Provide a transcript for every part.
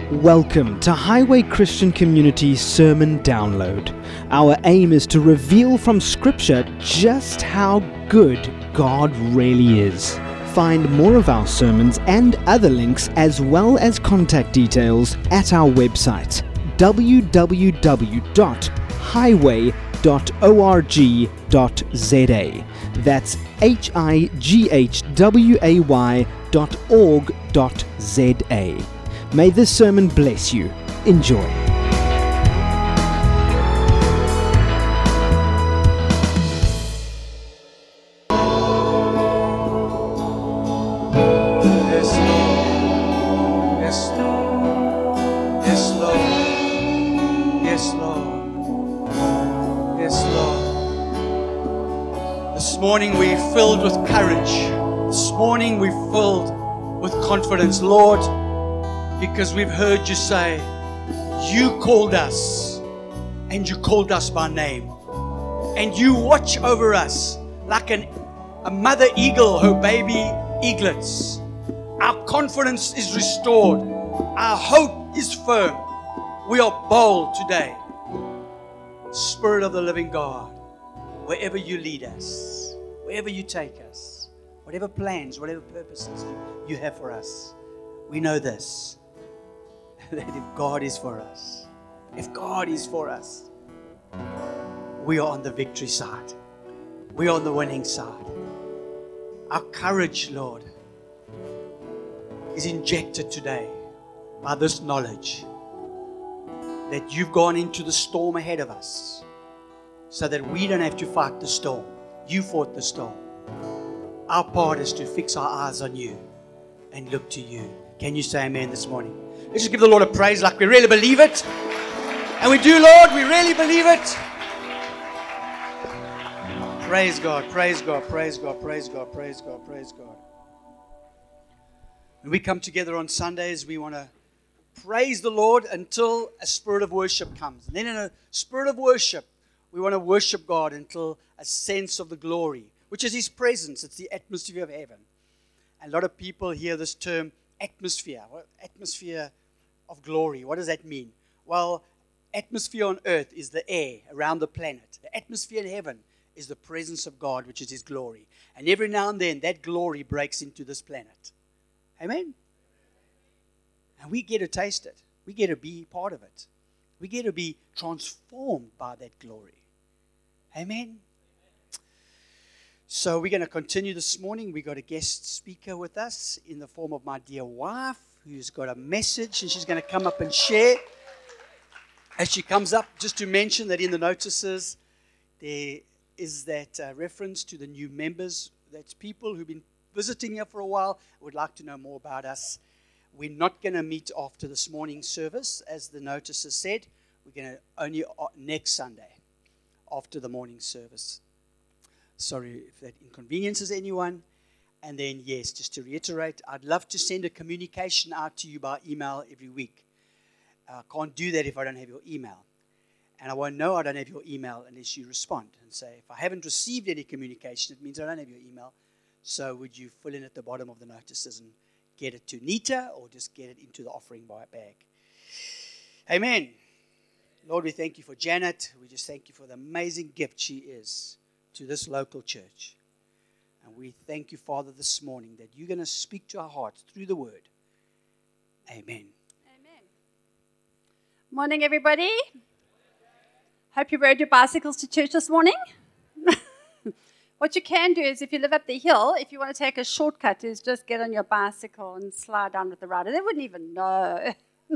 Welcome to Highway Christian Community Sermon Download. Our aim is to reveal from Scripture just how good God really is. Find more of our sermons and other links as well as contact details at our website www.highway.org.za. That's highway.org.za. May this sermon bless you. Enjoy. This morning we're filled with courage. This morning we're filled with confidence, Lord, because we've heard you say, you called us, and you called us by name, and you watch over us like a mother eagle, her baby eaglets. Our confidence is restored. Our hope is firm. We are bold today. Spirit of the living God, wherever you lead us, wherever you take us, whatever plans, whatever purposes you have for us, we know this, that if God is for us, we are on the victory side. We are on the winning side. Our courage, Lord, is injected today by this knowledge that you've gone into the storm ahead of us so that we don't have to fight the storm. You fought the storm. Our part is to fix our eyes on you and look to you. Can you say amen this morning? Let's just give the Lord a praise like we really believe it. And we do, Lord, we really believe it. Praise God, praise God, praise God, praise God, praise God, praise God. When we come together on Sundays, we want to praise the Lord until a spirit of worship comes. And then in a spirit of worship, we want to worship God until a sense of the glory, which is His presence. It's the atmosphere of heaven. A lot of people hear this term atmosphere. Atmosphere of glory. What does that mean? Well, atmosphere on earth is the air around the planet. The atmosphere in heaven is the presence of God, which is His glory. And every now and then, that glory breaks into this planet. Amen? And we get to taste it. We get to be part of it. We get to be transformed by that glory. Amen? So we're going to continue this morning. We got a guest speaker with us in the form of my dear wife, who's got a message, and she's going to come up and share. As she comes up, just to mention that in the notices, there is that reference to the new members. That's people who've been visiting here for a while, would like to know more about us. We're not going to meet after this morning's service, as the notices said. We're going to only next Sunday, after the morning service. Sorry if that inconveniences anyone. And then, yes, just to reiterate, I'd love to send a communication out to you by email every week. I can't do that if I don't have your email. And I won't know I don't have your email unless you respond and say, if I haven't received any communication, it means I don't have your email. So would you fill in at the bottom of the notices and get it to Nita, or just get it into the offering bag? Amen. Lord, we thank you for Janet. We just thank you for the amazing gift she is to this local church. And we thank you, Father, this morning that you're going to speak to our hearts through the word. Amen. Amen. Morning, everybody. Hope you rode your bicycles to church this morning. What you can do is, if you live up the hill, if you want to take a shortcut, is just get on your bicycle and slide down with the rider. They wouldn't even know.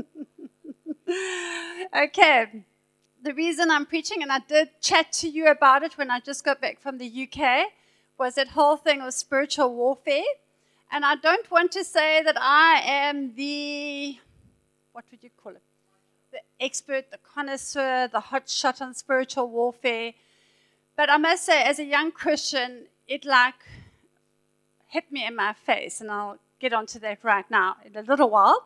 Okay. The reason I'm preaching, and I did chat to you about it when I just got back from the UK, was that whole thing of spiritual warfare. And I don't want to say that I am the, what would you call it? The expert, the connoisseur, the hot shot on spiritual warfare. But I must say, as a young Christian, it hit me in my face, and I'll get onto that right now in a little while.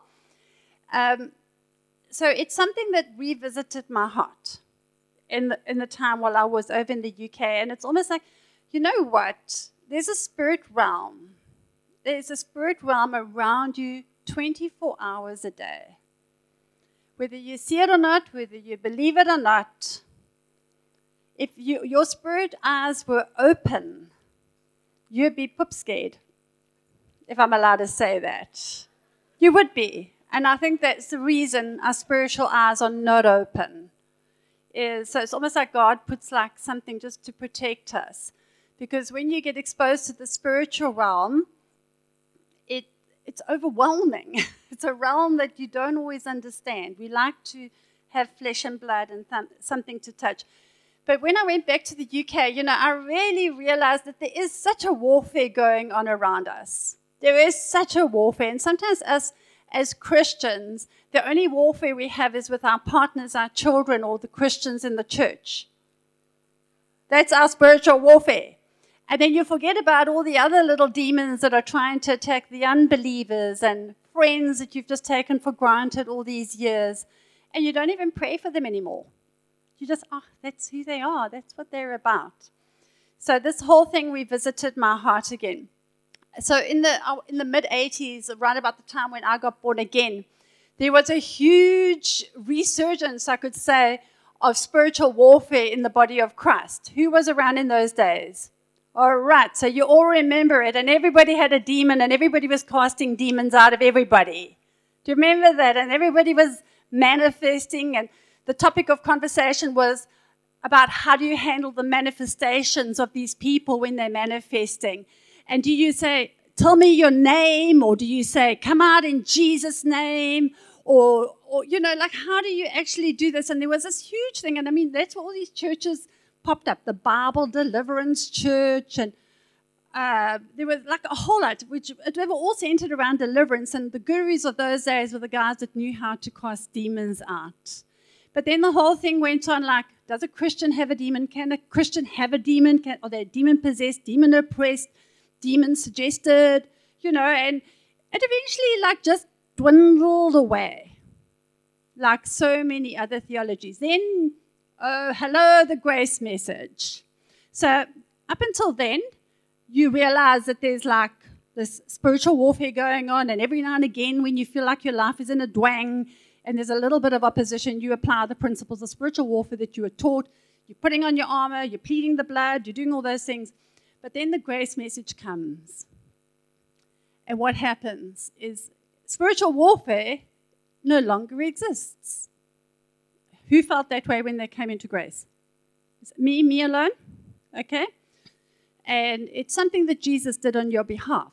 So it's something that revisited my heart in the time while I was over in the UK, and it's almost like, you know what? There's a spirit realm. There's a spirit realm around you 24 hours a day. Whether you see it or not, whether you believe it or not, if your spirit eyes were open, you'd be poop scared, if I'm allowed to say that. You would be. And I think that's the reason our spiritual eyes are not open. So it's almost like God puts like something just to protect us. Because when you get exposed to the spiritual realm, it's overwhelming. It's a realm that you don't always understand. We like to have flesh and blood and something to touch. But when I went back to the UK, I really realized that there is such a warfare going on around us. There is such a warfare. And sometimes us as Christians, the only warfare we have is with our partners, our children, or the Christians in the church. That's our spiritual warfare. And then you forget about all the other little demons that are trying to attack the unbelievers and friends that you've just taken for granted all these years. And you don't even pray for them anymore. You just, that's who they are. That's what they're about. So this whole thing revisited my heart again. So in the mid-'80s, right about the time when I got born again, there was a huge resurgence, I could say, of spiritual warfare in the body of Christ. Who was around in those days? All right, so you all remember it, and everybody had a demon, and everybody was casting demons out of everybody. Do you remember that? And everybody was manifesting, and the topic of conversation was about how do you handle the manifestations of these people when they're manifesting. And do you say, tell me your name, or do you say, come out in Jesus' name, or like how do you actually do this? And there was this huge thing, and I mean, that's where all these churches popped up, the Bible Deliverance Church, and there was like a whole lot, which they were all centered around deliverance, and the gurus of those days were the guys that knew how to cast demons out. But then the whole thing went on like, does a Christian have a demon? Can a Christian have a demon? Are they demon-possessed, demon-oppressed, demon-suggested? And it eventually like just dwindled away, like so many other theologies. Then hello, the grace message. So up until then, you realize that there's like this spiritual warfare going on, and every now and again when you feel like your life is in a dwang and there's a little bit of opposition, you apply the principles of spiritual warfare that you were taught. You're putting on your armor, you're pleading the blood, you're doing all those things. But then the grace message comes. And what happens is spiritual warfare no longer exists. Who felt that way when they came into grace? Is it me alone? Okay? And it's something that Jesus did on your behalf.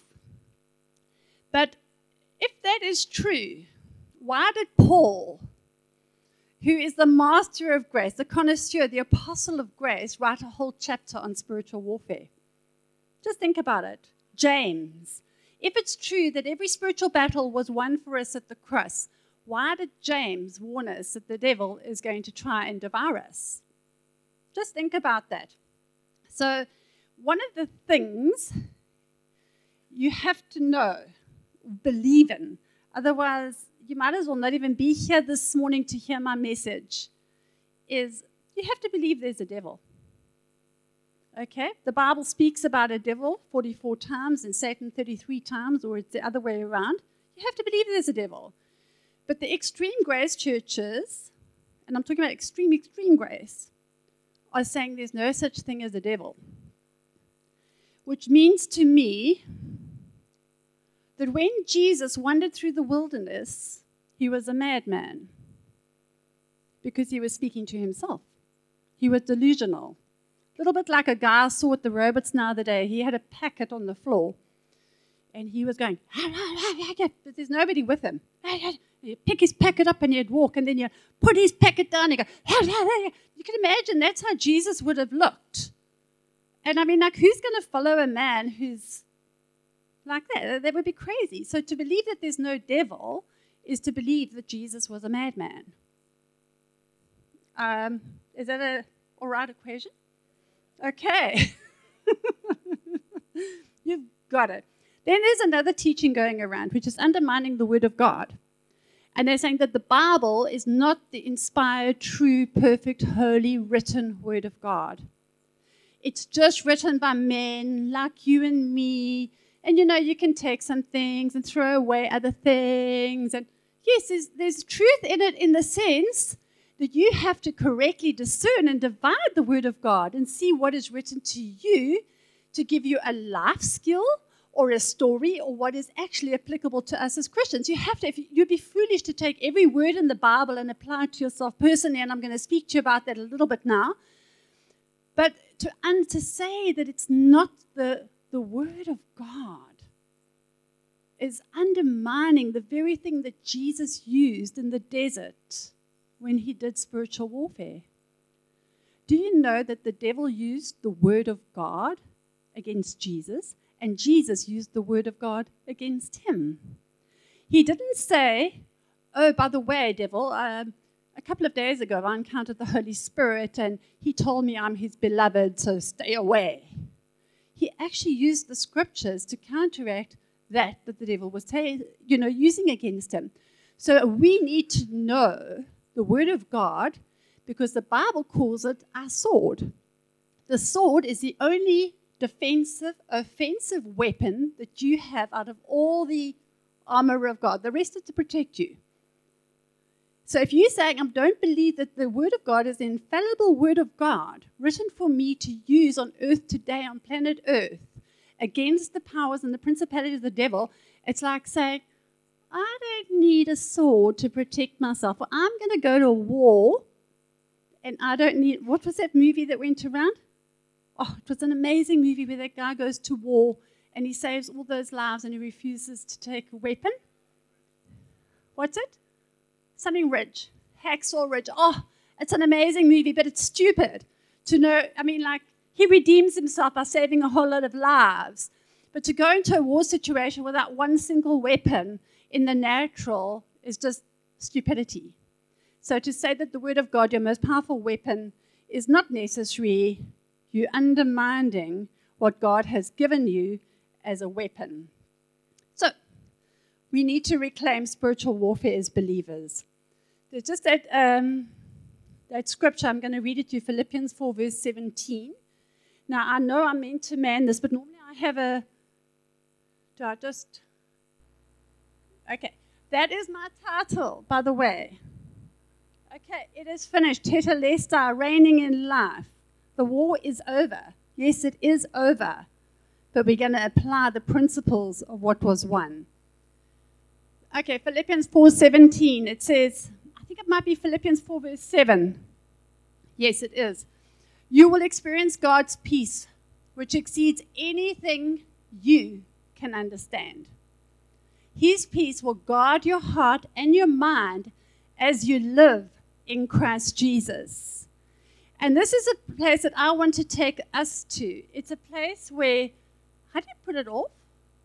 But if that is true, why did Paul, who is the master of grace, the connoisseur, the apostle of grace, write a whole chapter on spiritual warfare? Just think about it. James. If it's true that every spiritual battle was won for us at the cross, why did James warn us that the devil is going to try and devour us? Just think about that. So one of the things you have to know, believe in, otherwise you might as well not even be here this morning to hear my message, is you have to believe there's a devil. Okay? The Bible speaks about a devil 44 times and Satan 33 times, or it's the other way around. You have to believe there's a devil. But the extreme grace churches, and I'm talking about extreme grace, are saying there's no such thing as a devil. Which means to me that when Jesus wandered through the wilderness, he was a madman because he was speaking to himself. He was delusional. A little bit like a guy I saw at the robots the other day. He had a packet on the floor, and he was going, but there's nobody with him. He'd pick his packet up and he'd walk, and then you put his packet down and you go, you can imagine that's how Jesus would have looked. And I mean, like, who's going to follow a man who's like that? That would be crazy. So to believe that there's no devil is to believe that Jesus was a madman. Is that an all right equation? Okay. You've got it. Then there's another teaching going around, which is undermining the Word of God. And they're saying that the Bible is not the inspired, true, perfect, holy, written Word of God. It's just written by men like you and me. And, you can take some things and throw away other things. And, yes, there's truth in it in the sense that you have to correctly discern and divide the Word of God and see what is written to you to give you a life skill or a story or what is actually applicable to us as Christians. You have to, you'd be foolish to take every word in the Bible and apply it to yourself personally, and I'm going to speak to you about that a little bit now. But to say that it's not the Word of God is undermining the very thing that Jesus used in the desert when he did spiritual warfare. Do you know that the devil used the Word of God against Jesus, and Jesus used the Word of God against him? He didn't say, oh, by the way, devil, a couple of days ago I encountered the Holy Spirit and he told me I'm his beloved, so stay away. He actually used the scriptures to counteract that the devil was using against him. So we need to know the Word of God because the Bible calls it our sword. The sword is the only defensive, offensive weapon that you have out of all the armor of God. The rest is to protect you. So if you're saying, I don't believe that the Word of God is the infallible Word of God written for me to use on earth today, on planet Earth, against the powers and the principalities of the devil, it's like saying, I don't need a sword to protect myself. I'm going to go to war, and I don't need, what was that movie that went around? Oh, it was an amazing movie where that guy goes to war and he saves all those lives and he refuses to take a weapon. What's it? Something Ridge. Hacksaw Ridge. Oh, it's an amazing movie, but it's stupid to know. I mean, like, he redeems himself by saving a whole lot of lives. But to go into a war situation without one single weapon in the natural is just stupidity. So to say that the Word of God, your most powerful weapon, is not necessary, you're undermining what God has given you as a weapon. So we need to reclaim spiritual warfare as believers. There's just that scripture, I'm going to read it to you, Philippians 4, verse 17. Now, I know I'm meant to man this, but normally I have okay. That is my title, by the way. Okay, it is finished. Tetelestai, reigning in life. The war is over. Yes, it is over. But we're going to apply the principles of what was won. Okay, Philippians 4:17. It says, I think it might be Philippians 4, verse 7. Yes, it is. You will experience God's peace, which exceeds anything you can understand. His peace will guard your heart and your mind as you live in Christ Jesus. And this is a place that I want to take us to. It's a place where, how do you put it off?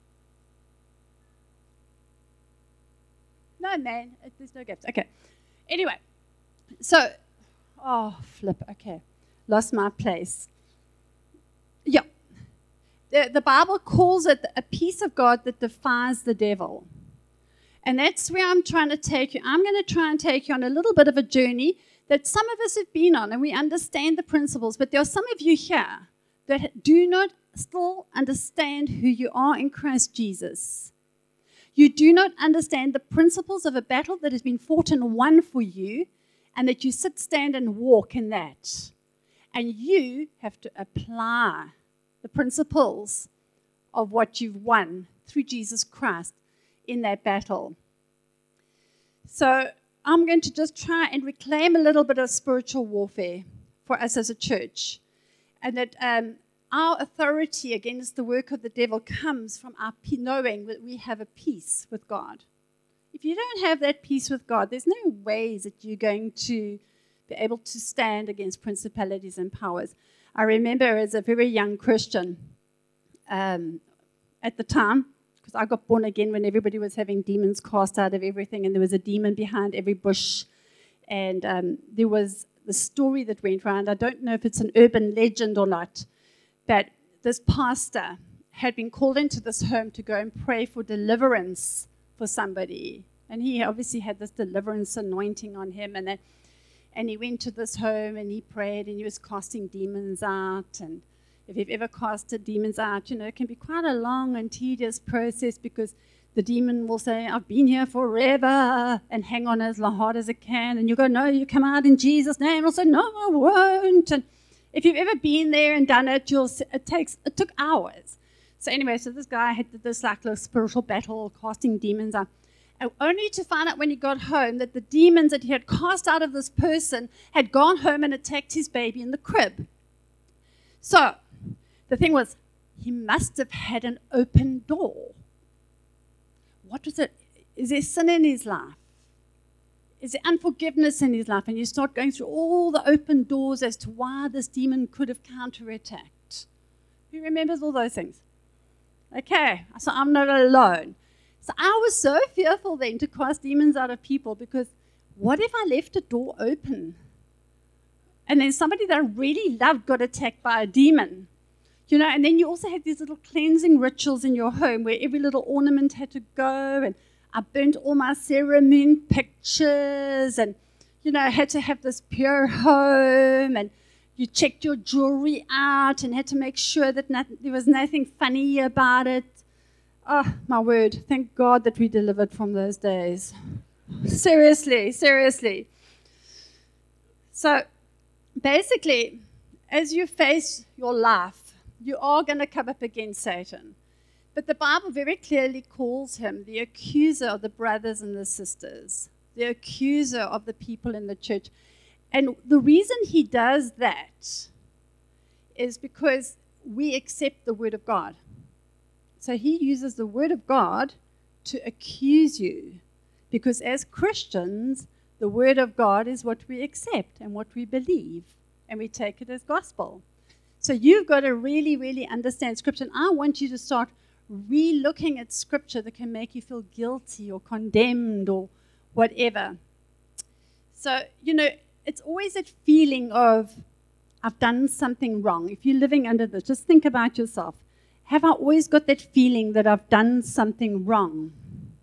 No, man, there's no gaps. Okay. Anyway, so, okay. Lost my place. Yeah. The Bible calls it a peace of God that defies the devil. And that's where I'm trying to take you. I'm going to try and take you on a little bit of a journey that some of us have been on, and we understand the principles, but there are some of you here that do not still understand who you are in Christ Jesus. You do not understand the principles of a battle that has been fought and won for you, and that you sit, stand, and walk in that. And you have to apply the principles of what you've won through Jesus Christ in that battle. So I'm going to just try and reclaim a little bit of spiritual warfare for us as a church. And that our authority against the work of the devil comes from our knowing that we have a peace with God. If you don't have that peace with God, there's no ways that you're going to be able to stand against principalities and powers. I remember as a very young Christian at the time, because I got born again when everybody was having demons cast out of everything, and there was a demon behind every bush. And there was the story that went around. I don't know if it's an urban legend or not, that this pastor had been called into this home to go and pray for deliverance for somebody. And he obviously had this deliverance anointing on him. And he went to this home and he prayed and he was casting demons out. And if you've ever casted demons out, it can be quite a long and tedious process because the demon will say, I've been here forever, and hang on as hard as it can. And you go, no, you come out in Jesus' name. And it'll say, no, I won't. And if you've ever been there and done it, it took hours. So anyway, so this guy had this like little spiritual battle, casting demons out. And only to find out when he got home that the demons that he had cast out of this person had gone home and attacked his baby in the crib. So the thing was, he must have had an open door. What was it? Is there sin in his life? Is there unforgiveness in his life? And you start going through all the open doors as to why this demon could have counterattacked. Who remembers all those things? Okay, so I'm not alone. So I was so fearful then to cast demons out of people, because what if I left a door open? And then somebody that I really loved got attacked by a demon. You know, and then you also had these little cleansing rituals in your home where every little ornament had to go, and I burnt all my Sarah Moon pictures, and, you know, I had to have this pure home, and you checked your jewelry out and had to make sure that there was nothing funny about it. Oh, my word, thank God that we delivered from those days. Seriously, seriously. So, basically, as you face your life, you are going to come up against Satan. But the Bible very clearly calls him the accuser of the brothers and the sisters, the accuser of the people in the church. And the reason he does that is because we accept the Word of God. So he uses the Word of God to accuse you, because as Christians, the Word of God is what we accept and what we believe, and we take it as gospel. So you've got to really, really understand Scripture. And I want you to start re-looking at Scripture that can make you feel guilty or condemned or whatever. So, you know, it's always that feeling of, I've done something wrong. If you're living under this, just think about yourself. Have I always got that feeling that I've done something wrong?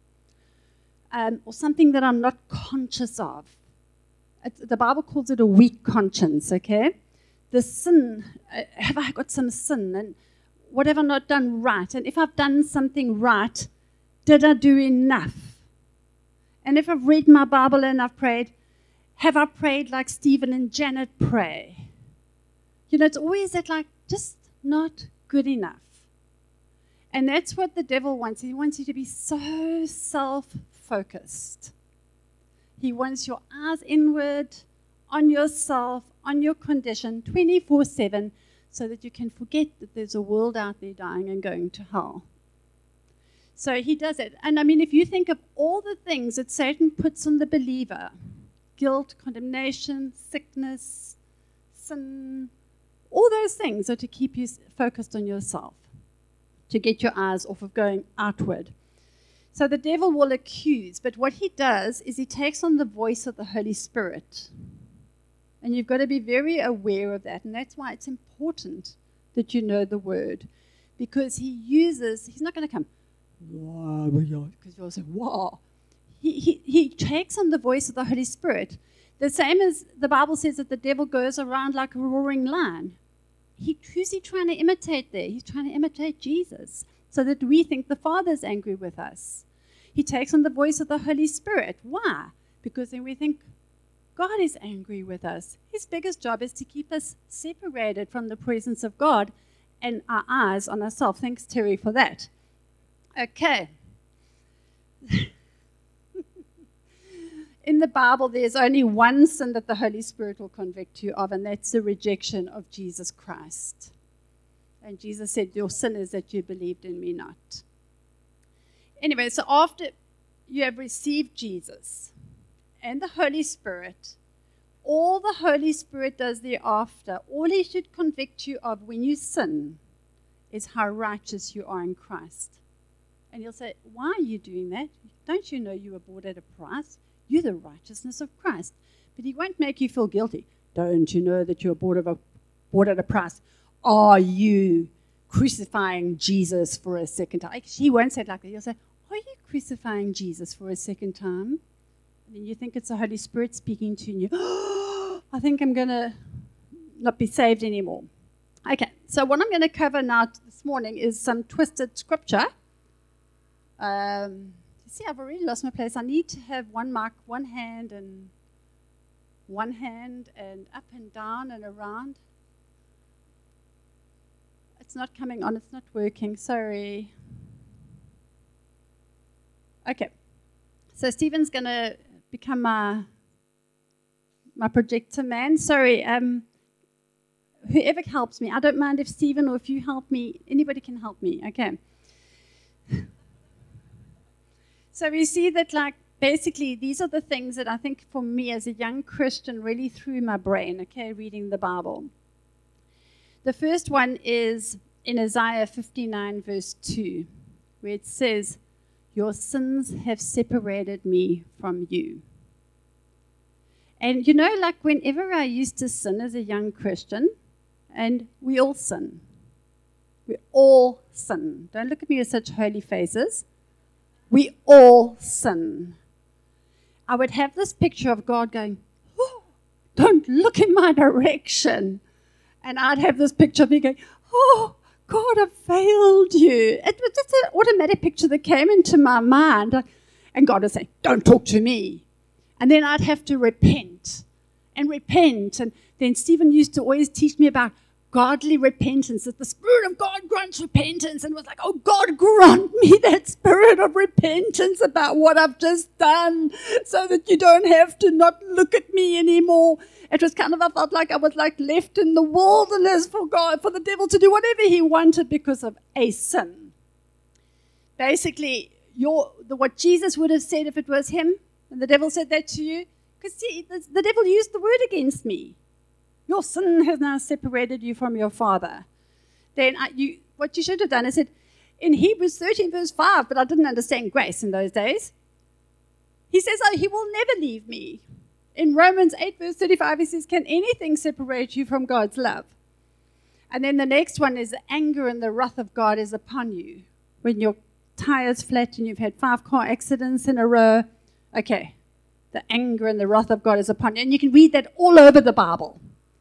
Or something that I'm not conscious of? The Bible calls it a weak conscience, okay? The sin, have I got some sin? And what have I not done right? And if I've done something right, did I do enough? And if I've read my Bible and I've prayed, have I prayed like Stephen and Janet pray? You know, it's always that like, just not good enough. And that's what the devil wants. He wants you to be so self-focused. He wants your eyes inward, on yourself, on your condition, 24/7, so that you can forget that there's a world out there dying and going to hell. So he does it. And I mean, if you think of all the things that Satan puts on the believer, guilt, condemnation, sickness, sin, all those things are to keep you focused on yourself, to get your eyes off of going outward. So the devil will accuse, but what he does is he takes on the voice of the Holy Spirit. And you've got to be very aware of that. And that's why it's important that you know the Word. Because he's not going to come, because you'll say, wow. He takes on the voice of the Holy Spirit. The same as the Bible says that the devil goes around like a roaring lion. Who's he trying to imitate there? He's trying to imitate Jesus, so that we think the Father's angry with us. He takes on the voice of the Holy Spirit. Why? Because then we think God is angry with us. His biggest job is to keep us separated from the presence of God and our eyes on ourselves. Thanks, Terry, for that. Okay. In the Bible, there's only one sin that the Holy Spirit will convict you of, and that's the rejection of Jesus Christ. And Jesus said, your sin is that you believed in me not. Anyway, so after you have received Jesus and the Holy Spirit, all the Holy Spirit does thereafter, all he should convict you of when you sin is how righteous you are in Christ. And he'll say, why are you doing that? Don't you know you were bought at a price? You're the righteousness of Christ. But he won't make you feel guilty. Don't you know that you're bought at a price? Are you crucifying Jesus for a second time? He won't say it like that. He'll say, are you crucifying Jesus for a second time? And then you think it's the Holy Spirit speaking to you. I think I'm going to not be saved anymore. Okay, so what I'm going to cover now this morning is some twisted scripture. You see, I've already lost my place. I need to have one mic, one hand and up and down and around. It's not coming on. It's not working. Sorry. Okay. So Stephen's going to become my projector man. Sorry. Whoever helps me. I don't mind if Stephen or if you help me. Anybody can help me. Okay. So we see that, like, basically these are the things that I think for me as a young Christian really threw my brain, okay, reading the Bible. The first one is in Isaiah 59 verse 2, where it says, "Your sins have separated me from you." And you know, like whenever I used to sin as a young Christian, and we all sin. We all sin. Don't look at me with such holy faces. We all sin. I would have this picture of God going, "Oh, don't look in my direction." And I'd have this picture of me going, "Oh, God, I failed you." It was just an automatic picture that came into my mind. And God would say, "Don't talk to me." And then I'd have to repent. And then Stephen used to always teach me about godly repentance, that the Spirit of God grants repentance, and was like, "Oh God, grant me that spirit of repentance about what I've just done, so that you don't have to not look at me anymore." It was kind of, I felt like I was like left in the wilderness for God, for the devil to do whatever he wanted because of a sin. Basically, what Jesus would have said if it was him, and the devil said that to you, because see, the devil used the word against me. "Your sin has now separated you from your Father." Then what you should have done is said, in Hebrews 13 verse 5, but I didn't understand grace in those days. He says, "Oh, he will never leave me." In Romans 8 verse 35, he says, "Can anything separate you from God's love?" And then the next one is, "The anger and the wrath of God is upon you." When your tire's flat and you've had 5 car accidents in a row, okay, the anger and the wrath of God is upon you. And you can read that all over the Bible.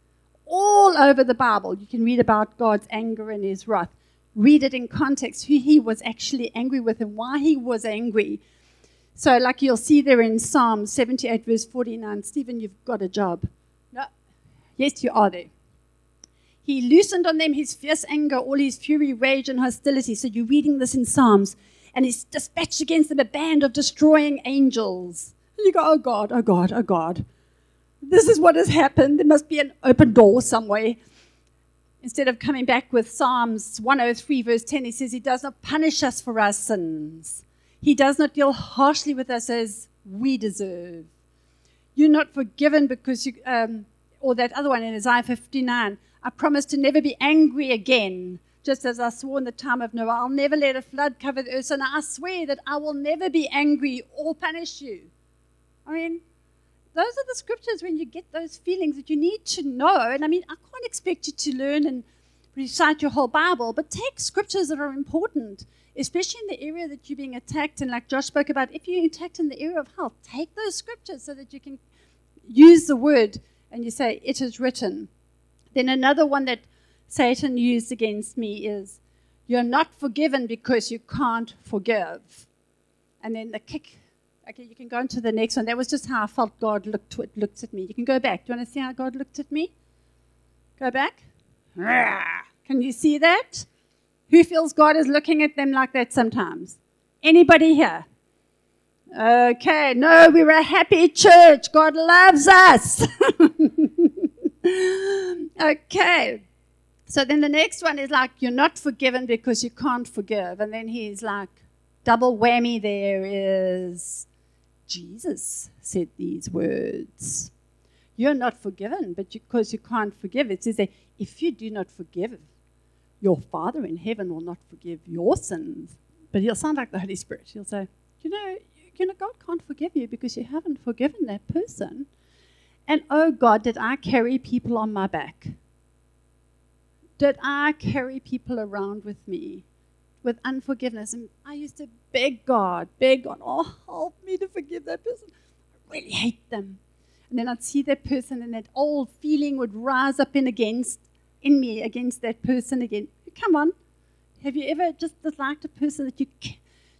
All over the Bible, you can read about God's anger and his wrath. Read it in context, who he was actually angry with and why he was angry. So like you'll see there in Psalm 78 verse 49, Stephen, you've got a job. No. Yes, you are there. "He loosened on them his fierce anger, all his fury, rage, and hostility." So you're reading this in Psalms. "And he's dispatched against them a band of destroying angels." And you go, "Oh God, oh God, oh God. This is what has happened. There must be an open door somewhere." Instead of coming back with Psalms 103 verse 10, he says he does not punish us for our sins. He does not deal harshly with us as we deserve. You're not forgiven because you, or that other one in Isaiah 59, "I promise to never be angry again, just as I swore in the time of Noah. I'll never let a flood cover the earth, and I swear that I will never be angry or punish you." I mean, those are the scriptures when you get those feelings that you need to know. And I mean, I can't expect you to learn and recite your whole Bible, but take scriptures that are important, especially in the area that you're being attacked. And like Josh spoke about, if you're attacked in the area of health, take those scriptures so that you can use the word and you say, "It is written." Then another one that Satan used against me is, "You're not forgiven because you can't forgive." And then the kick. Okay, you can go on to the next one. That was just how I felt God looked at me. You can go back. Do you want to see how God looked at me? Go back. Can you see that? Who feels God is looking at them like that sometimes? Anybody here? Okay, no, we're a happy church. God loves us. Okay. So then the next one is like, "You're not forgiven because you can't forgive." And then he's like, double whammy there is, Jesus said these words. "You're not forgiven because you can't forgive." It says that if you do not forgive, your Father in heaven will not forgive your sins. But he'll sound like the Holy Spirit. He'll say, you know, God can't forgive you because you haven't forgiven that person. And oh God, did I carry people on my back? Did I carry people around with me with unforgiveness? And I used to beg God, "Oh, help me to forgive that person. I really hate them." And then I'd see that person and that old feeling would rise up in me against that person again. Come on. Have you ever just disliked a person that you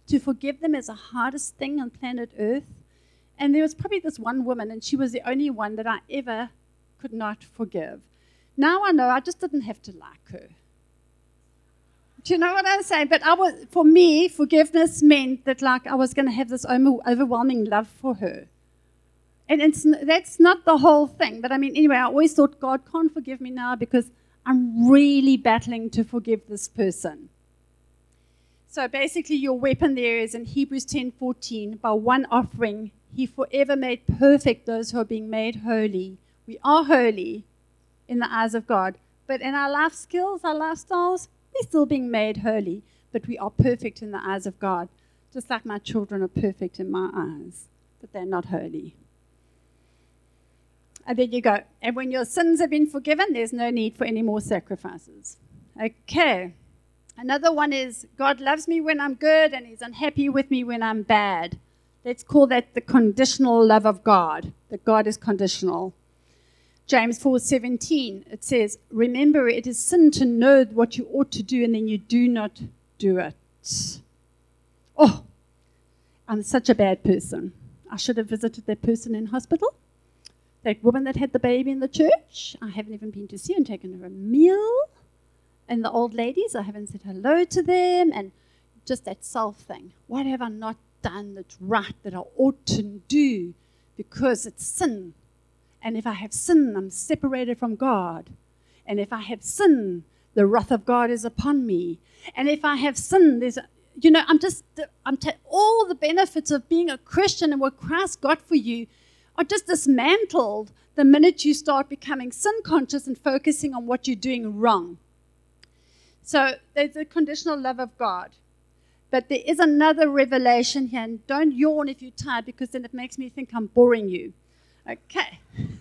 To forgive them is the hardest thing on planet Earth. And there was probably this one woman, and she was the only one that I ever could not forgive. Now I know I just didn't have to like her. Do you know what I'm saying? But for me, forgiveness meant that like I was going to have this overwhelming love for her. And that's not the whole thing. But I mean, anyway, I always thought God can't forgive me now because I'm really battling to forgive this person. So basically your weapon there is in Hebrews 10:14, by one offering he forever made perfect those who are being made holy. We are holy in the eyes of God. But in our life skills, our lifestyles, we're still being made holy. But we are perfect in the eyes of God. Just like my children are perfect in my eyes. But they're not holy. And there you go. And when your sins have been forgiven, there's no need for any more sacrifices. Okay. Another one is, God loves me when I'm good and he's unhappy with me when I'm bad. Let's call that the conditional love of God, that God is conditional. James 4:17, it says, remember it is sin to know what you ought to do and then you do not do it. Oh, I'm such a bad person. I should have visited that person in hospital. That woman that had the baby in the church, I haven't even been to see her and taken her a meal. And the old ladies, I haven't said hello to them. And just that self thing. What have I not done that's right, that I ought to do? Because it's sin. And if I have sin, I'm separated from God. And if I have sin, the wrath of God is upon me. And if I have sin, all the benefits of being a Christian and what Christ got for you are just dismantled the minute you start becoming sin conscious and focusing on what you're doing wrong. So there's the conditional love of God. But there is another revelation here, and don't yawn if you're tired because then it makes me think I'm boring you. Okay.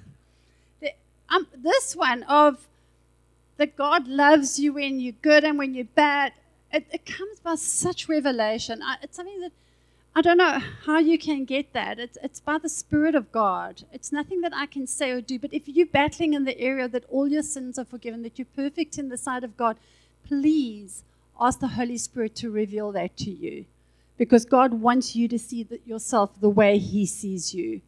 This one of that God loves you when you're good and when you're bad, it comes by such revelation. It's something that I don't know how you can get that. It's by the Spirit of God. It's nothing that I can say or do. But if you're battling in the area that all your sins are forgiven, that you're perfect in the sight of God, please ask the Holy Spirit to reveal that to you. Because God wants you to see yourself the way He sees you.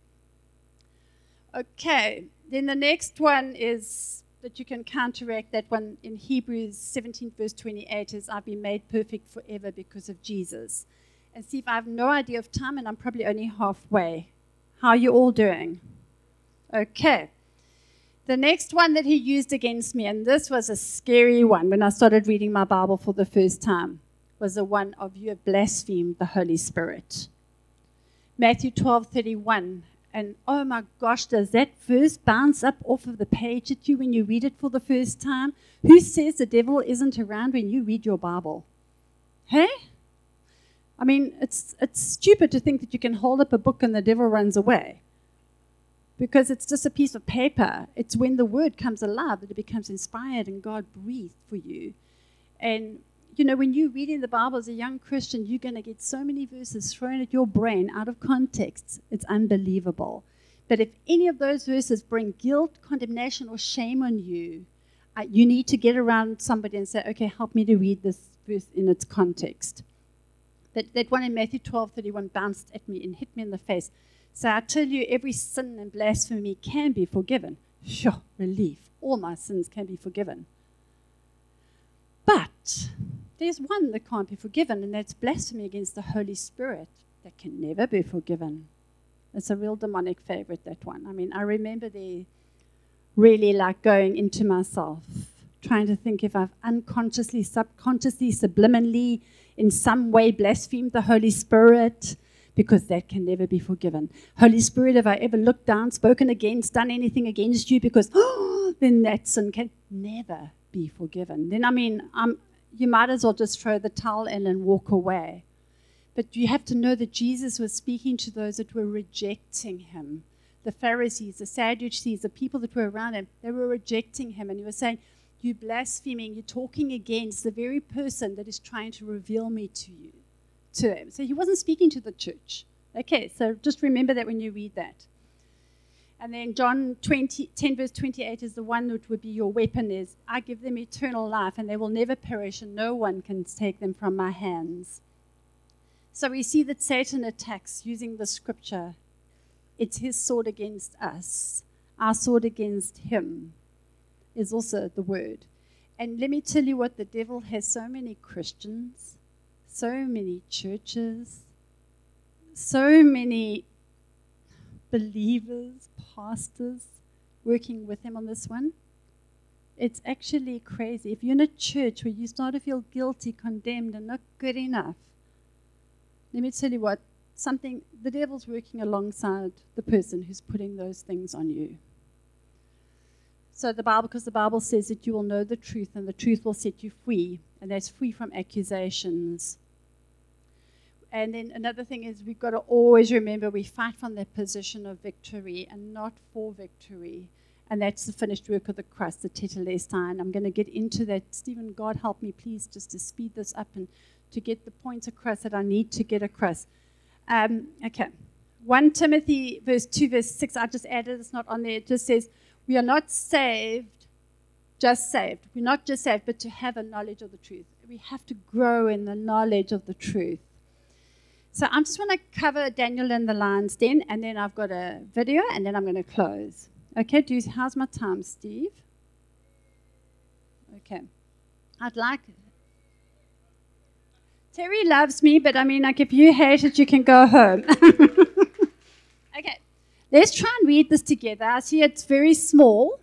Okay, then the next one is that you can counteract that one in Hebrews 17 verse 28 is, I've been made perfect forever because of Jesus. And see, if I have no idea of time and I'm probably only halfway. How are you all doing? Okay. The next one that he used against me, and this was a scary one when I started reading my Bible for the first time, was the one of you have blasphemed the Holy Spirit. Matthew 12:31. And oh my gosh, does that verse bounce up off of the page at you when you read it for the first time? Who says the devil isn't around when you read your Bible? Hey? I mean, it's stupid to think that you can hold up a book and the devil runs away. Because it's just a piece of paper. It's when the word comes alive that it becomes inspired and God breathed for you. And, you know, when you read in the Bible as a young Christian, you're going to get so many verses thrown at your brain out of context. It's unbelievable. But if any of those verses bring guilt, condemnation, or shame on you, you need to get around somebody and say, okay, help me to read this verse in its context. That one in Matthew 12:31 bounced at me and hit me in the face. So I tell you, every sin and blasphemy can be forgiven. Sure, relief. All my sins can be forgiven. But there's one that can't be forgiven, and that's blasphemy against the Holy Spirit. That can never be forgiven. It's a real demonic favorite, that one. I mean, I remember there really like going into myself, trying to think if I've unconsciously, subconsciously, subliminally, in some way blasphemed the Holy Spirit, because that can never be forgiven. Holy Spirit, have I ever looked down, spoken against, done anything against you? Because then that sin can never be forgiven. Then, I mean, you might as well just throw the towel in and walk away. But you have to know that Jesus was speaking to those that were rejecting him. The Pharisees, the Sadducees, the people that were around him, they were rejecting him. And he was saying, you're blaspheming, you're talking against the very person that is trying to reveal me to you, to him. So he wasn't speaking to the church. Okay, so just remember that when you read that. And then John 10 verse 28 is the one that would be your weapon is, I give them eternal life and they will never perish and no one can take them from my hands. So we see that Satan attacks using the scripture. It's his sword against us. Our sword against him is also the word. And let me tell you what, the devil has so many Christians, so many churches, so many believers, pastors working with him on this one. It's actually crazy. If you're in a church where you start to feel guilty, condemned, and not good enough, let me tell you what, the devil's working alongside the person who's putting those things on you. So because the Bible says that you will know the truth, and the truth will set you free, and that's free from accusations. And then another thing is we've got to always remember we fight from that position of victory and not for victory. And that's the finished work of the cross, the tetelestai. And I'm going to get into that. Stephen, God help me, please, just to speed this up and to get the points across that I need to get across. Okay. 1 Timothy verse 2, verse 6, I just added, it's not on there. It just says, we are not just saved. We're not just saved, but to have a knowledge of the truth. We have to grow in the knowledge of the truth. So I'm just going to cover Daniel and the lion's den, and then I've got a video, and then I'm going to close. Okay, how's my time, Steve? Okay. Terry loves me, but I mean, like, if you hate it, you can go home. Okay, let's try and read this together. I see it's very small.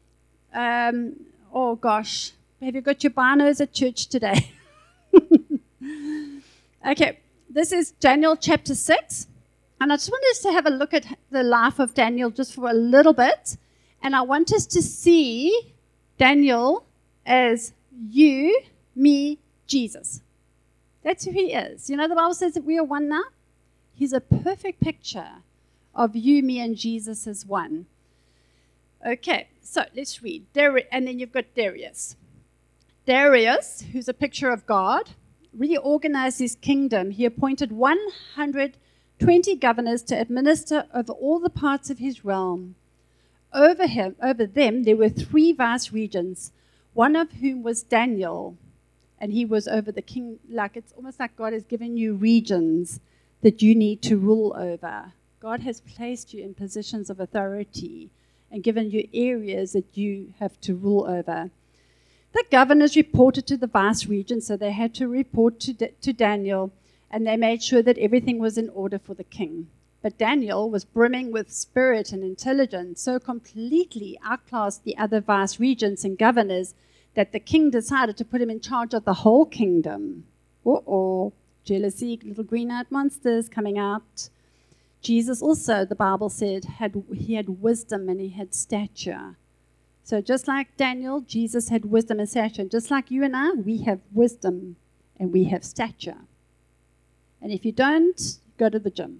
Oh, gosh. Have you got your binos at church today? Okay, this is Daniel chapter 6. And I just want us to have a look at the life of Daniel just for a little bit. And I want us to see Daniel as you, me, Jesus. That's who he is. You know, the Bible says that we are one now. He's a perfect picture of you, me, and Jesus as one. Okay, so let's read. And then you've got Darius. Darius, who's a picture of God, reorganized his kingdom. He appointed 120 governors to administer over all the parts of his realm. Over them, there were 3 vast regions, one of whom was Daniel, and he was over the king. Like, it's almost like God has given you regions that you need to rule over. God has placed you in positions of authority and given you areas that you have to rule over. The governors reported to the vast region, so they had to report to Daniel, and they made sure that everything was in order for the king. But Daniel was brimming with spirit and intelligence, so completely outclassed the other vast regions and governors that the king decided to put him in charge of the whole kingdom. Jealousy, little green-eyed monsters coming out. Jesus also, the Bible said, he had wisdom and he had stature. So just like Daniel, Jesus had wisdom and stature. And just like you and I, we have wisdom and we have stature. And if you don't, go to the gym.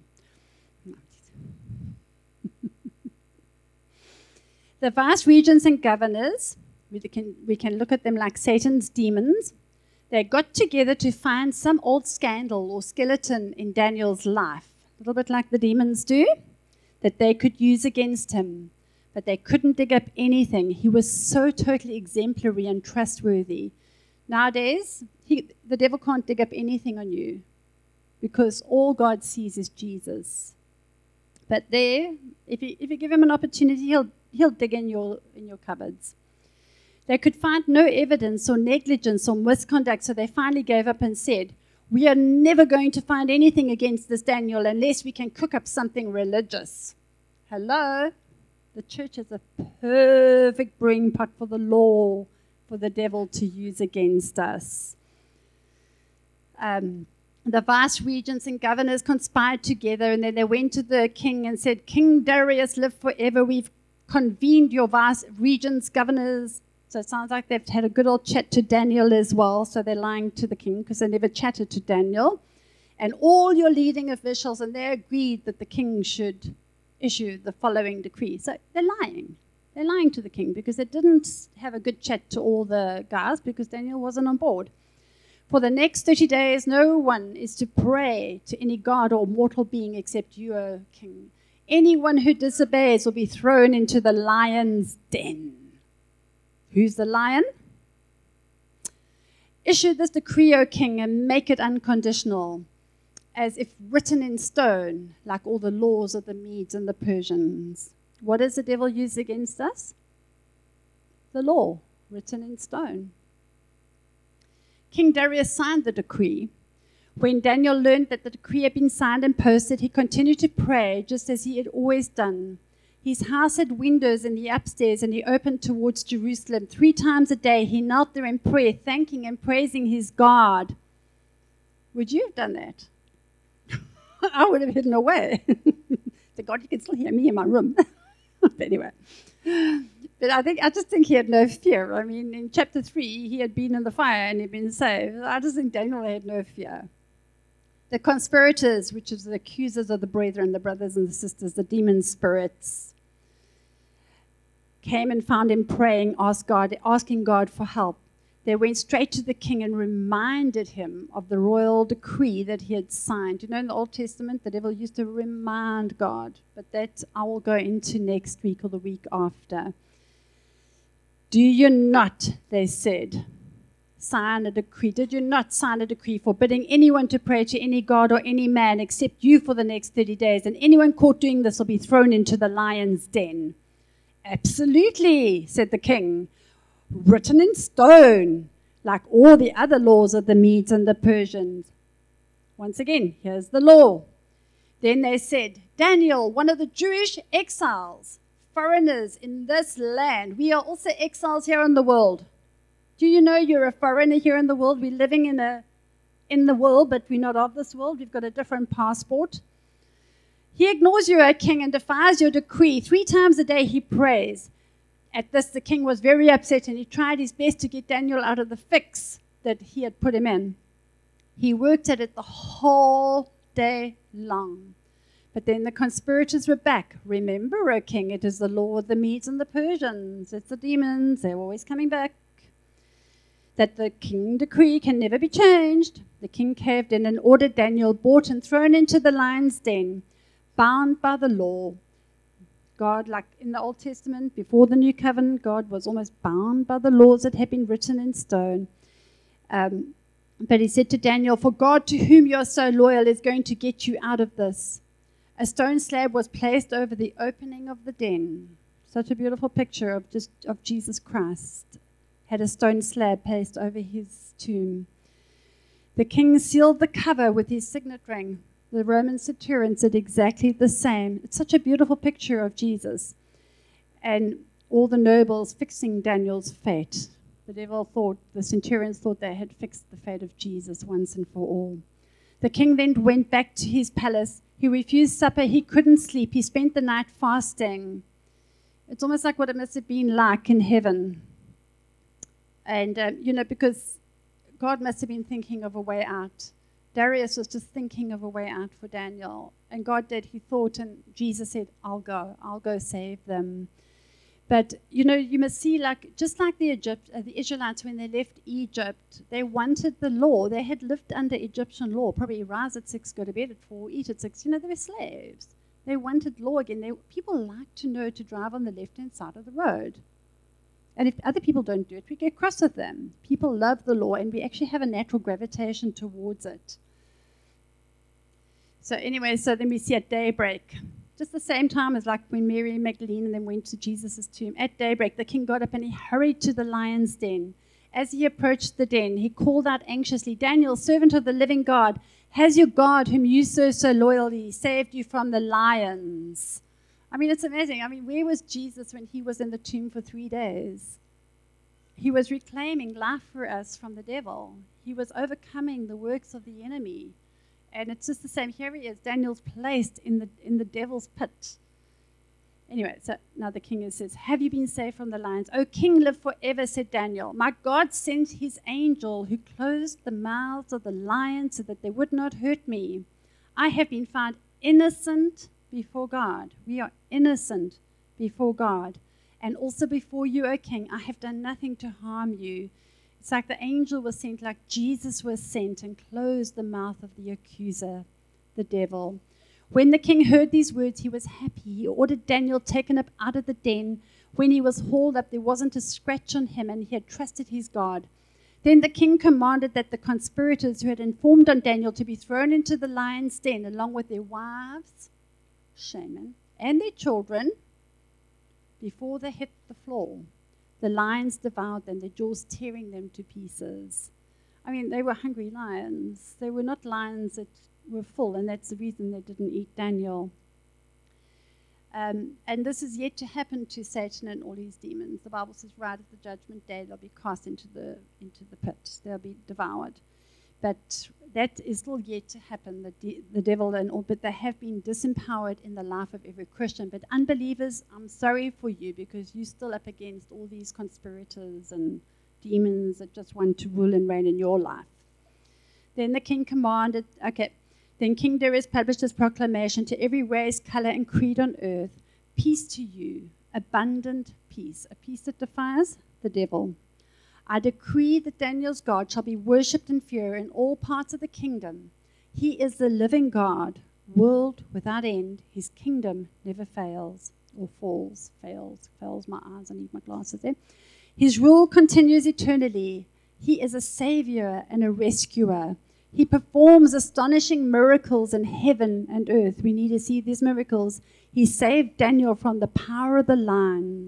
The vast regions and governors, we can look at them like Satan's demons. They got together to find some old scandal or skeleton in Daniel's life, a little bit like the demons do, that they could use against him. But they couldn't dig up anything. He was so totally exemplary and trustworthy. Nowadays, the devil can't dig up anything on you because all God sees is Jesus. But there, if you give him an opportunity, he'll dig in your cupboards. They could find no evidence or negligence or misconduct, so they finally gave up and said, we are never going to find anything against this Daniel unless we can cook up something religious. Hello? The church is a perfect brewing pot for the law, for the devil to use against us. The vast regents and governors conspired together, and then they went to the king and said, King Darius, live forever. We've convened your vast regents, governors. So it sounds like they've had a good old chat to Daniel as well. So they're lying to the king because they never chatted to Daniel. And all your leading officials, and they agreed that the king should issue the following decree. So they're lying. They're lying to the king because they didn't have a good chat to all the guys because Daniel wasn't on board. For the next 30 days, no one is to pray to any god or mortal being except you, O king. Anyone who disobeys will be thrown into the lion's den. Who's the lion? Issue this decree, O king, and make it unconditional. as if written in stone, like all the laws of the Medes and the Persians. What does the devil use against us? The law, written in stone. King Darius signed the decree. When Daniel learned that the decree had been signed and posted, he continued to pray just as he had always done. His house had windows in the upstairs, and he opened towards Jerusalem. 3 times a day he knelt there in prayer, thanking and praising his God. Would you have done that? I would have hidden away. Thank God you can still hear me in my room. But anyway. But I just think he had no fear. I mean, in chapter 3, he had been in the fire and he'd been saved. I just think Daniel had no fear. The conspirators, which is the accusers of the brethren, the brothers and the sisters, the demon spirits, came and found him praying, asking God for help. They went straight to the king and reminded him of the royal decree that he had signed. You know, in the Old Testament, the devil used to remind God, but that I will go into next week or the week after. Do you not, they said, sign a decree? Did you not sign a decree forbidding anyone to pray to any god or any man except you for the next 30 days? And anyone caught doing this will be thrown into the lion's den. Absolutely, said the king. Written in stone, like all the other laws of the Medes and the Persians. Once again, here's the law. Then they said, Daniel, one of the Jewish exiles, foreigners in this land. We are also exiles here in the world. Do you know you're a foreigner here in the world? We're living in the world, but we're not of this world. We've got a different passport. He ignores you, O king, and defies your decree. 3 times a day he prays. At this, the king was very upset, and he tried his best to get Daniel out of the fix that he had put him in. He worked at it the whole day long. But then the conspirators were back. Remember, O king, it is the law of the Medes and the Persians. It's the demons. They're always coming back. That the king decree can never be changed. The king caved in and ordered Daniel brought and thrown into the lion's den, bound by the law. God, like in the Old Testament, before the New Covenant, God was almost bound by the laws that had been written in stone. But he said to Daniel, for God to whom you are so loyal is going to get you out of this. A stone slab was placed over the opening of the den. Such a beautiful picture of Jesus Christ. Had a stone slab placed over his tomb. The king sealed the cover with his signet ring. The Roman centurions did exactly the same. It's such a beautiful picture of Jesus. And all the nobles fixing Daniel's fate. The centurions thought they had fixed the fate of Jesus once and for all. The king then went back to his palace. He refused supper. He couldn't sleep. He spent the night fasting. It's almost like what it must have been like in heaven. And, because God must have been thinking of a way out. Darius was just thinking of a way out for Daniel. And God did. He thought, and Jesus said, I'll go save them. But, you must see, just like the Israelites, when they left Egypt, they wanted the law. They had lived under Egyptian law. Probably rise at 6, go to bed at 4, eat at 6. They were slaves. They wanted law again. People like to know to drive on the left-hand side of the road. And if other people don't do it, we get cross with them. People love the law, and we actually have a natural gravitation towards it. So anyway, then we see at daybreak, just the same time as like when Mary Magdalene and then went to Jesus' tomb. At daybreak, the king got up and he hurried to the lion's den. As he approached the den, he called out anxiously, Daniel, servant of the living God, has your God, whom you serve so loyally, saved you from the lions? I mean, it's amazing. I mean, where was Jesus when he was in the tomb for 3 days? He was reclaiming life for us from the devil. He was overcoming the works of the enemy. And it's just the same. Here he is. Daniel's placed in the devil's pit. Anyway, so now the king says, have you been saved from the lions? O king, live forever, said Daniel. My God sent his angel who closed the mouths of the lions so that they would not hurt me. I have been found innocent before God. We are innocent before God. And also before you, O king, I have done nothing to harm you. It's like the angel was sent, like Jesus was sent and closed the mouth of the accuser, the devil. When the king heard these words, he was happy. He ordered Daniel taken up out of the den. When he was hauled up, there wasn't a scratch on him, and he had trusted his God. Then the king commanded that the conspirators who had informed on Daniel to be thrown into the lion's den, along with their wives, shaman, and their children, before they hit the floor. The lions devoured them, their jaws tearing them to pieces. I mean, they were hungry lions. They were not lions that were full, and that's the reason they didn't eat Daniel. And this is yet to happen to Satan and all his demons. The Bible says right at the judgment day they'll be cast into the pit. They'll be devoured. But that is still yet to happen, the devil and all. But they have been disempowered in the life of every Christian. But unbelievers, I'm sorry for you, because you're still up against all these conspirators and demons that just want to rule and reign in your life. Then the king commanded, Then King Darius published his proclamation to every race, color, and creed on earth. Peace to you, abundant peace, a peace that defies the devil. I decree that Daniel's God shall be worshipped in fear in all parts of the kingdom. He is the living God, world without end. His kingdom never fails or falls. Fails my eyes. I need my glasses there. His rule continues eternally. He is a savior and a rescuer. He performs astonishing miracles in heaven and earth. We need to see these miracles. He saved Daniel from the power of the lion.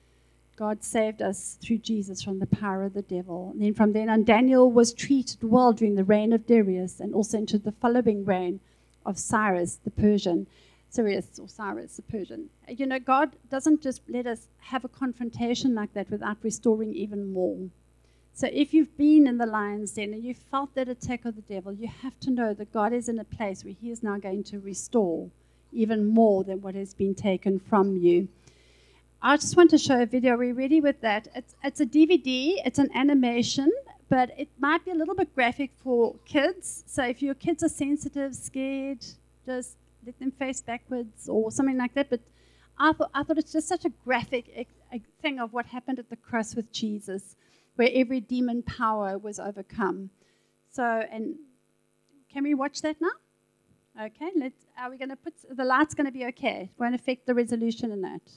God saved us through Jesus from the power of the devil. And then from then on, Daniel was treated well during the reign of Darius and also into the following reign of Cyrus the Persian. Cyrus the Persian. You know, God doesn't just let us have a confrontation like that without restoring even more. So if you've been in the lion's den and you felt that attack of the devil, you have to know that God is in a place where he is now going to restore even more than what has been taken from you. I just want to show a video. Are we ready with that? It's a DVD. It's an animation, but it might be a little bit graphic for kids. So if your kids are sensitive, scared, just let them face backwards or something like that. But I thought it's just such a graphic thing of what happened at the cross with Jesus, where every demon power was overcome. So, and can we watch that now? Okay, are we going to put, the light's going to be okay. It won't affect the resolution in that.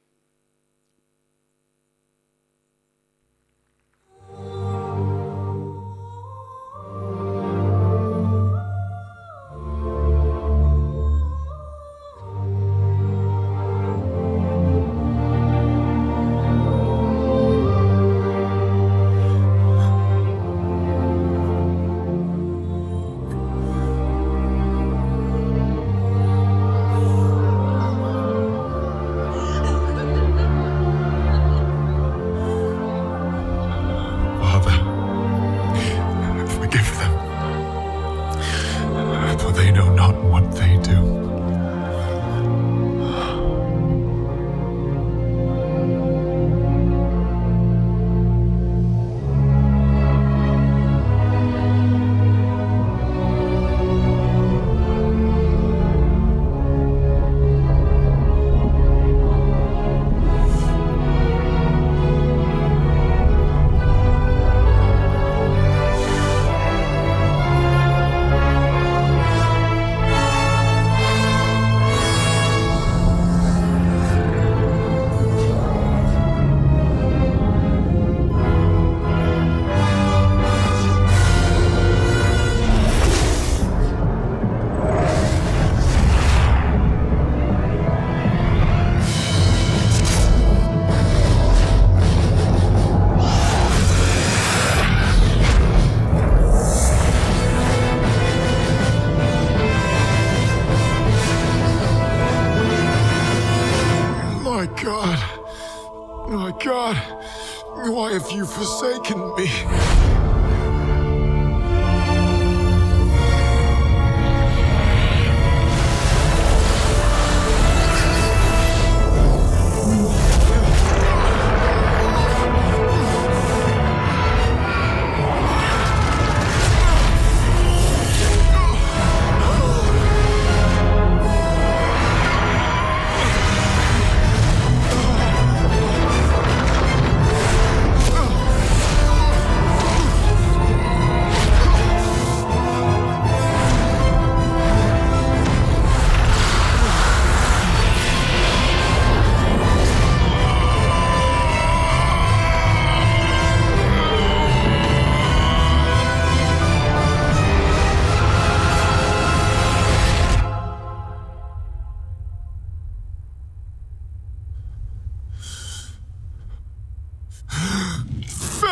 God, why have you forsaken me?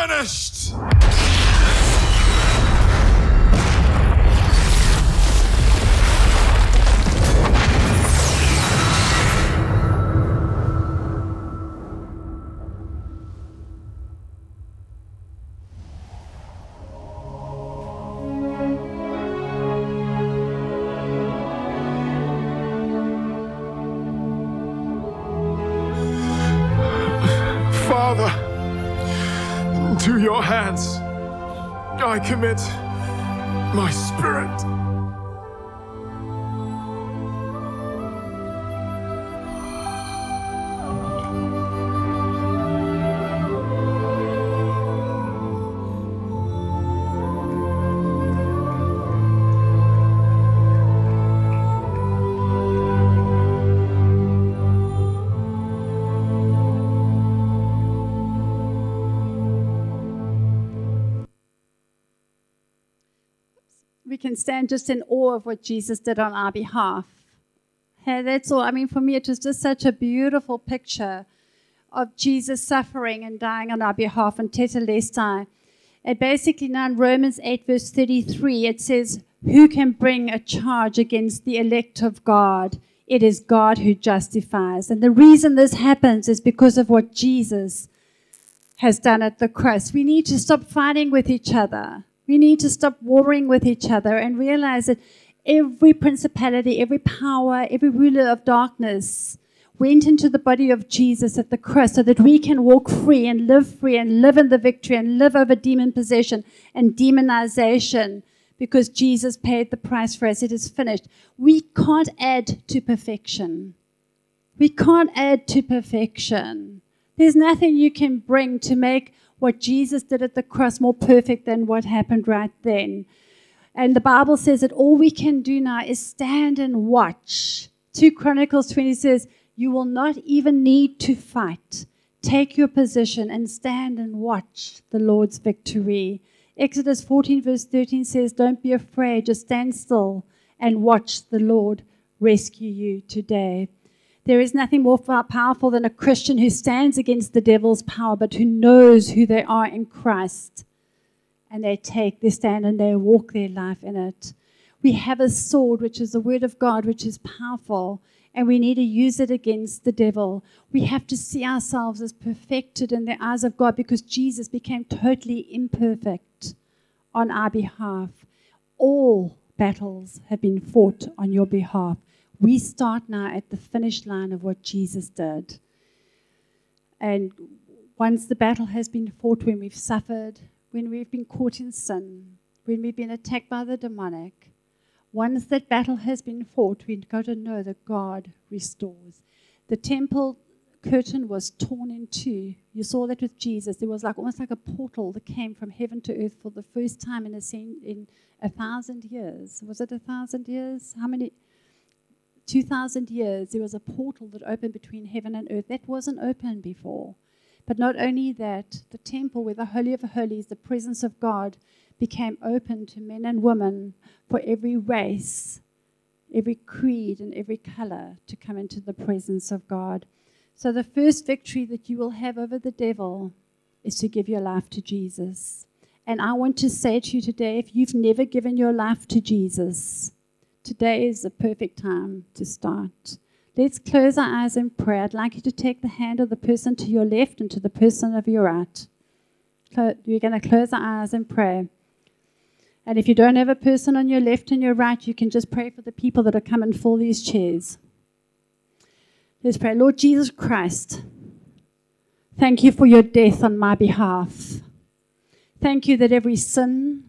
finished. Father, to your hands I commit my spirit. We can stand just in awe of what Jesus did on our behalf. Hey, that's all. I mean, for me, it was just such a beautiful picture of Jesus suffering and dying on our behalf and tetelestai. And basically now in Romans 8, verse 33, it says, who can bring a charge against the elect of God? It is God who justifies. And the reason this happens is because of what Jesus has done at the cross. We need to stop fighting with each other. We need to stop warring with each other and realize that every principality, every power, every ruler of darkness went into the body of Jesus at the cross so that we can walk free and live in the victory and live over demon possession and demonization because Jesus paid the price for us. It is finished. We can't add to perfection. We can't add to perfection. There's nothing you can bring to make what Jesus did at the cross more perfect than what happened right then. And the Bible says that all we can do now is stand and watch. 2 Chronicles 20 says, you will not even need to fight. Take your position and stand and watch the Lord's victory. Exodus 14 verse 13 says, don't be afraid, just stand still and watch the Lord rescue you today. There is nothing more powerful than a Christian who stands against the devil's power, but who knows who they are in Christ. And they take their stand and they walk their life in it. We have a sword, which is the word of God, which is powerful, and we need to use it against the devil. We have to see ourselves as perfected in the eyes of God because Jesus became totally imperfect on our behalf. All battles have been fought on your behalf. We start now at the finish line of what Jesus did. And once the battle has been fought, when we've suffered, when we've been caught in sin, when we've been attacked by the demonic, once that battle has been fought, we've got to know that God restores. The temple curtain was torn in two. You saw that with Jesus. There was almost like a portal that came from heaven to earth for the first time in 1,000 years. Was it 1,000 years? How many? 2,000 years, there was a portal that opened between heaven and earth. That wasn't open before. But not only that, the temple where the Holy of Holies, the presence of God, became open to men and women for every race, every creed, and every color to come into the presence of God. So the first victory that you will have over the devil is to give your life to Jesus. And I want to say to you today, if you've never given your life to Jesus, today is the perfect time to start. Let's close our eyes and pray. I'd like you to take the hand of the person to your left and to the person of your right. We're going to close our eyes and pray. And if you don't have a person on your left and your right, you can just pray for the people that are coming and fill these chairs. Let's pray. Lord Jesus Christ, thank you for your death on my behalf. Thank you that every sin,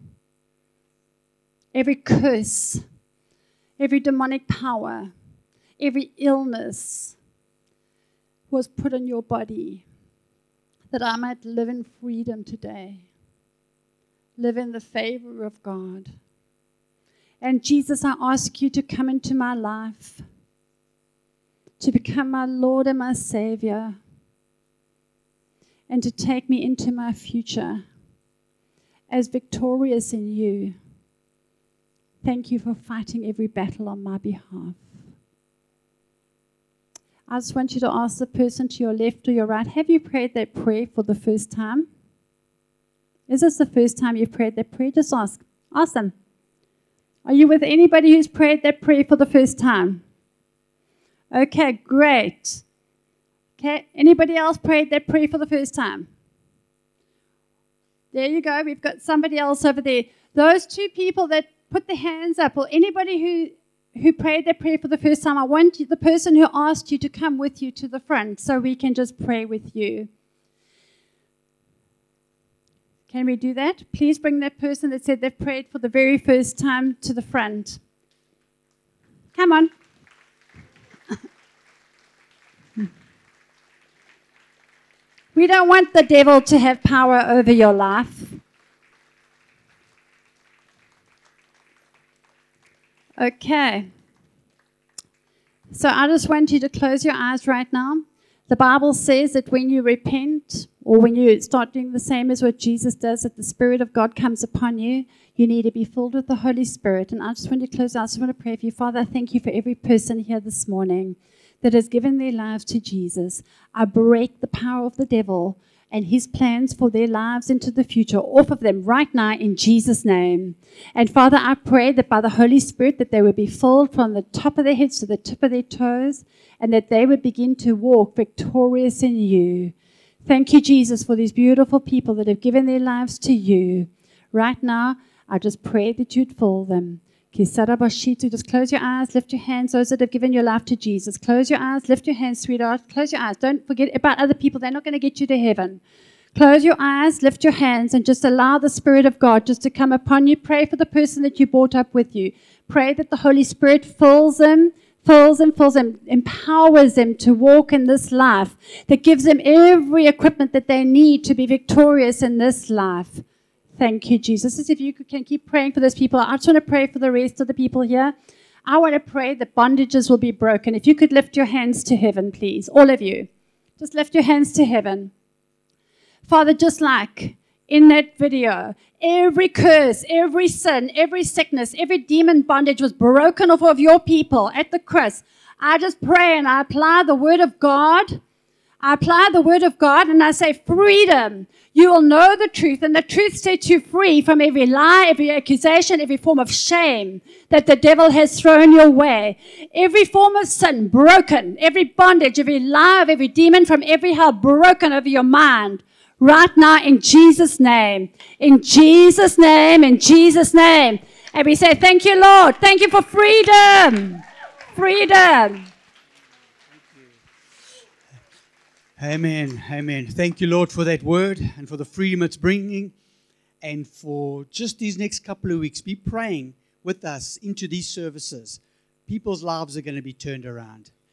every curse, every demonic power, every illness was put on your body, that I might live in freedom today, live in the favor of God. And Jesus, I ask you to come into my life, to become my Lord and my Savior, and to take me into my future as victorious in you. Thank you for fighting every battle on my behalf. I just want you to ask the person to your left or your right, have you prayed that prayer for the first time? Is this the first time you've prayed that prayer? Just ask. Ask them. Are you with anybody who's prayed that prayer for the first time? Okay, great. Okay, anybody else prayed that prayer for the first time? There you go. We've got somebody else over there. Those two people that put their hands up, or anybody who prayed that prayer for the first time, I want the person who asked you to come with you to the front so we can just pray with you. Can we do that? Please bring that person that said they've prayed for the very first time to the front. Come on. We don't want the devil to have power over your life. Okay. So I just want you to close your eyes right now. The Bible says that when you repent, or when you start doing the same as what Jesus does, that the Spirit of God comes upon you, you need to be filled with the Holy Spirit. And I just want to close out. I just want to pray for you. Father, I thank you for every person here this morning that has given their lives to Jesus. I break the power of the devil and his plans for their lives into the future off of them right now in Jesus' name. And Father, I pray that by the Holy Spirit that they would be filled from the top of their heads to the tip of their toes, and that they would begin to walk victorious in you. Thank you, Jesus, for these beautiful people that have given their lives to you. Right now, I just pray that you'd fill them. Just close your eyes, lift your hands, those that have given your life to Jesus. Close your eyes, lift your hands, sweetheart. Close your eyes. Don't forget about other people. They're not going to get you to heaven. Close your eyes, lift your hands, and just allow the Spirit of God just to come upon you. Pray for the person that you brought up with you. Pray that the Holy Spirit fills them, empowers them to walk in this life, that gives them every equipment that they need to be victorious in this life. Thank you, Jesus. As if you can keep praying for those people. I just want to pray for the rest of the people here. I want to pray that bondages will be broken. If you could lift your hands to heaven, please. All of you. Just lift your hands to heaven. Father, just like in that video, every curse, every sin, every sickness, every demon bondage was broken off of your people at the cross. I just pray and I apply the word of God. I apply the word of God and I say freedom. You will know the truth, and the truth sets you free from every lie, every accusation, every form of shame that the devil has thrown your way. Every form of sin broken, every bondage, every lie of every demon from every hell broken over your mind. Right now, in Jesus' name, in Jesus' name, in Jesus' name. And we say, thank you, Lord. Thank you for freedom. Freedom. Amen. Amen. Thank you, Lord, for that word and for the freedom it's bringing. And for just these next couple of weeks, be praying with us into these services. People's lives are going to be turned around.